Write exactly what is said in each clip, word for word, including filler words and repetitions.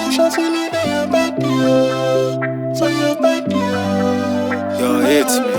Yo, hit me.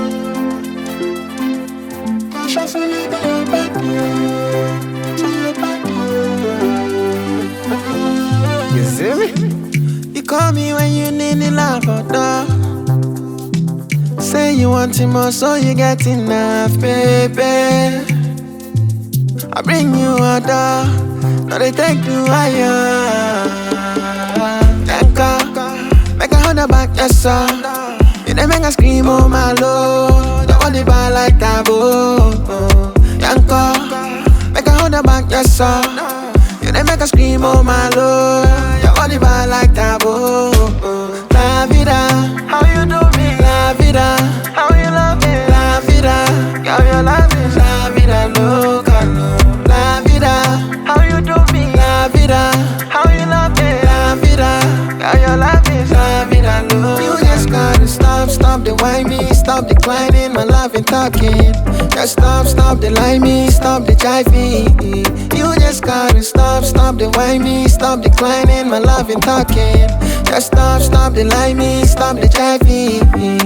You see me? You call me when you need the love or dog. Say you want him more, so you get enough, baby. I bring you a dog, now they take you higher. Yanka, make a hundred back, yes sir. You dey make a scream, oh my lord. Your body bad like taboo. Yanka, make a hundred back, yes sir. You dey make a scream, oh my lord. Your body bad like taboo. La vida, how you do me? La vida, how you love me? La vida, girl you love me. La vida loca, no. La vida, how you do me? La vida, how you love me? La vida, girl you love me. La vida loca. You just gotta stop, stop the whine me, stop declining my love and talking. Just stop, stop the lie me, stop the jive me. You just gotta stop, stop the whine me, stop declining my love and talking. Just stop, stop the lie me, stop the jive me.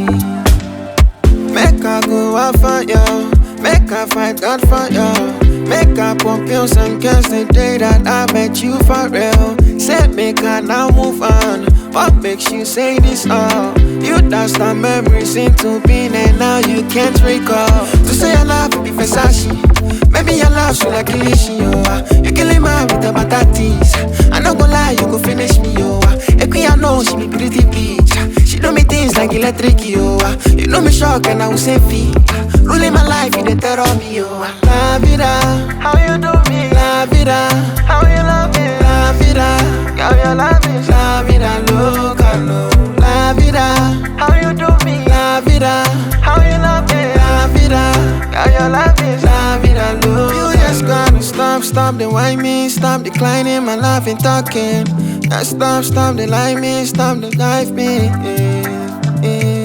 Make her go out for you, make her fight God for you. Make her pump pills and curse the day that I met you for real. Say make her now move on. What makes you say this all? You dust our memories into being and now you can't recall. To say your love be Versace, maybe your love should like Kilishi, yo. You killing my with the batatis. I no go lie, you go finish me, yo. Ekwi I know she be pretty bitch. She do me things like electric, yo. You know me shock and I will say fee. Ruling my life in the terror me, yo. La vida, how you do me? La vida, how you love me? La vida, girl you love me. La vida loca, no. La vida, how you do me? La vida, how you love me? La vida, girl you love me. La vida loca. You just gotta stop, stop the whine me, stop declining my love and talking. Just stop, stop the lie me, stop the dive me. Yeah, yeah.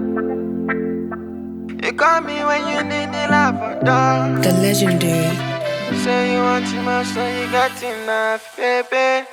You call me when you need the love or dog. The legendary. Say you want too much, so you got enough, baby.